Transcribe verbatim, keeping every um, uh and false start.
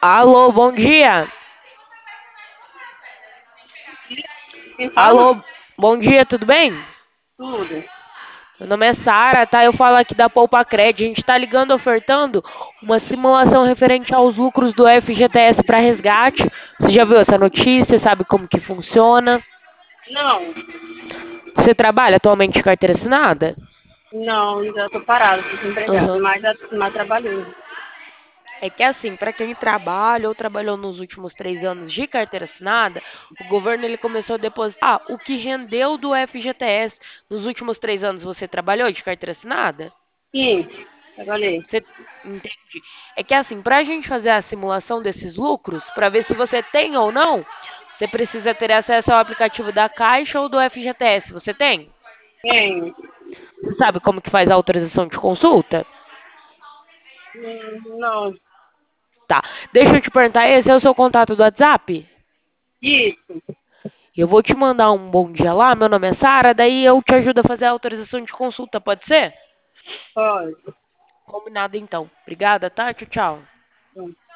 Alô, bom dia. Quem fala? Alô, bom dia, tudo bem? Tudo. Meu nome é Sara, tá? Eu falo aqui da Poupa Cred. A gente tá ligando ofertando uma simulação referente aos lucros do F G T S para resgate. Você já viu essa notícia? Sabe como que funciona? Não, Você trabalha atualmente de carteira assinada? não, já tô parada, tô desempregada, Aham. mas já mais trabalhando. É que assim, para quem trabalha ou trabalhou nos últimos três anos de carteira assinada, o governo ele começou a depositar o que rendeu do F G T S. Nos últimos três anos você trabalhou de carteira assinada? Sim, trabalhei. Você entende? É que assim, para a gente fazer a simulação desses lucros, para ver se você tem ou não, você precisa ter acesso ao aplicativo da Caixa ou do F G T S. Você tem? Tenho. Você sabe como que faz a autorização de consulta? Hum, Não. Tá. Deixa eu te perguntar, esse é o seu contato do WhatsApp? Isso, Eu vou te mandar um bom dia lá, meu nome é Sara, daí eu te ajudo a fazer a autorização de consulta, pode ser? pode. Combinado então. Obrigada, tá? Tchau, tchau.